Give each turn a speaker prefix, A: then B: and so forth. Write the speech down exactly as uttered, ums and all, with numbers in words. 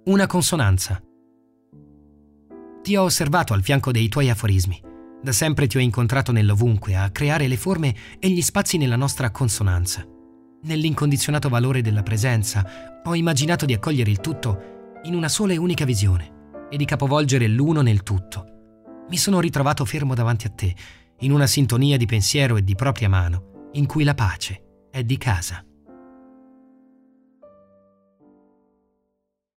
A: Una consonanza. Ti ho osservato al fianco dei tuoi aforismi. Da sempre ti ho incontrato nell'ovunque a creare le forme e gli spazi nella nostra consonanza. Nell'incondizionato valore della presenza ho immaginato di accogliere il tutto in una sola e unica visione e di capovolgere l'uno nel tutto. Mi sono ritrovato fermo davanti a te, in una sintonia di pensiero e di propria mano, in cui la pace è di casa.